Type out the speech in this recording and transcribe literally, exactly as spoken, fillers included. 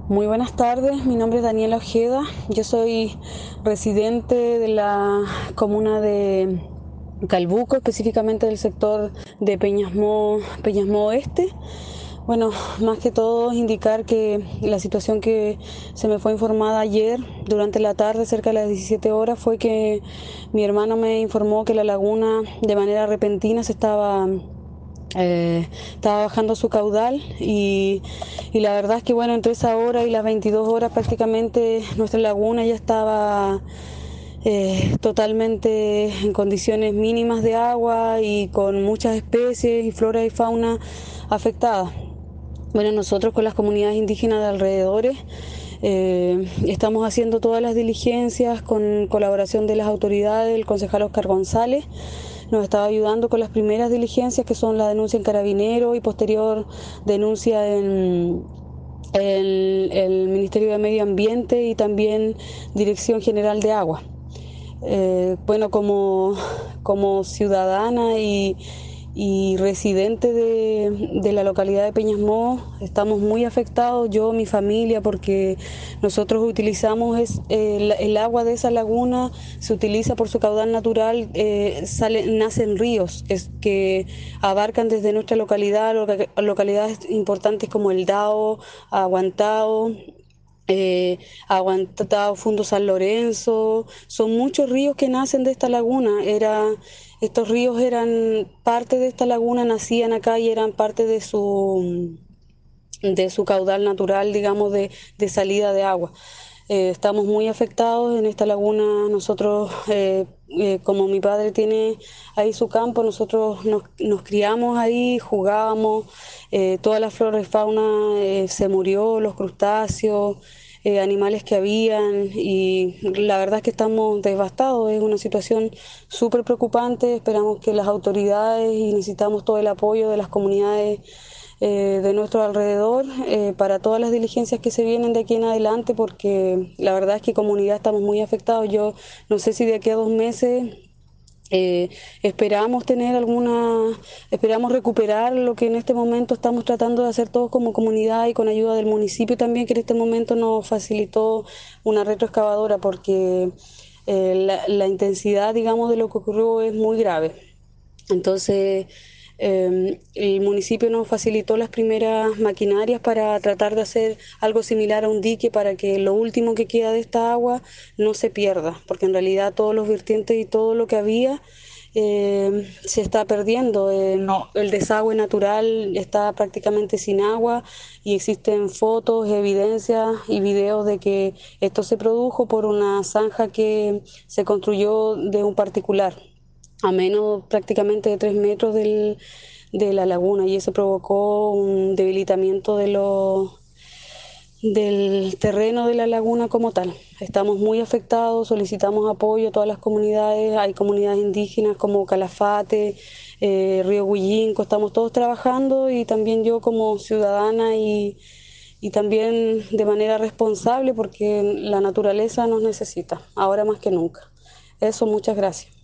Muy buenas tardes, mi nombre es Daniela Ojeda, yo soy residente de la comuna de Calbuco, específicamente del sector de Peñasmo, Peñasmo Oeste. Bueno, más que todo indicar que la situación que se me fue informada ayer durante la tarde, cerca de las diecisiete horas, fue que mi hermano me informó que la laguna de manera repentina se estaba eh, estaba bajando su caudal y, y la verdad es que bueno, entre esa hora y las veintidós horas prácticamente nuestra laguna ya estaba eh, totalmente en condiciones mínimas de agua y con muchas especies y flora y fauna afectadas. Bueno, nosotros con las comunidades indígenas de alrededores eh, estamos haciendo todas las diligencias con colaboración de las autoridades, el concejal Oscar González nos estaba ayudando con las primeras diligencias, que son la denuncia en Carabinero y posterior denuncia en el, el Ministerio de Medio Ambiente y también Dirección General de Agua. Eh, bueno, como, como ciudadana y, y residente de, de la localidad de Peñasmo, estamos muy afectados, yo, mi familia, porque nosotros utilizamos es, el, el agua de esa laguna, se utiliza por su caudal natural, eh, sale, nacen ríos que, que abarcan desde nuestra localidad, localidades importantes como El Dao, Aguantao, eh, Aguantado, Fundo San Lorenzo, son muchos ríos que nacen de esta laguna. Era, estos ríos eran parte de esta laguna, nacían acá y eran parte de su, de su caudal natural, digamos, de, de salida de agua. Eh, estamos muy afectados en esta laguna. Nosotros, eh, eh, como mi padre tiene ahí su campo, nosotros nos, nos criamos ahí, jugábamos, eh, toda la flora y fauna eh, se murió, los crustáceos, eh, animales que habían, y la verdad es que estamos devastados. Es una situación súper preocupante. Esperamos que las autoridades, y necesitamos todo el apoyo de las comunidades eh, de nuestro alrededor eh, para todas las diligencias que se vienen de aquí en adelante, porque la verdad es que comunidad estamos muy afectados. Yo no sé si de aquí a dos meses eh, esperamos tener alguna, esperamos recuperar lo que en este momento estamos tratando de hacer todos como comunidad y con ayuda del municipio también, que en este momento nos facilitó una retroexcavadora, porque eh, la, la intensidad, digamos, de lo que ocurrió es muy grave. Entonces, eh, el municipio nos facilitó las primeras maquinarias para tratar de hacer algo similar a un dique, para que lo último que queda de esta agua no se pierda, porque en realidad todos los vertientes y todo lo que había eh, se está perdiendo. Eh, no, el desagüe natural está prácticamente sin agua, y existen fotos, evidencias y videos de que esto se produjo por una zanja que se construyó de un particular a menos prácticamente de tres metros del, de la laguna, y eso provocó un debilitamiento de los del terreno de la laguna como tal. Estamos muy afectados, solicitamos apoyo a todas las comunidades. Hay comunidades indígenas como Calafate, eh, Río Huillinco, estamos todos trabajando, y también yo como ciudadana y, y también de manera responsable, porque la naturaleza nos necesita, ahora más que nunca. Eso, muchas gracias.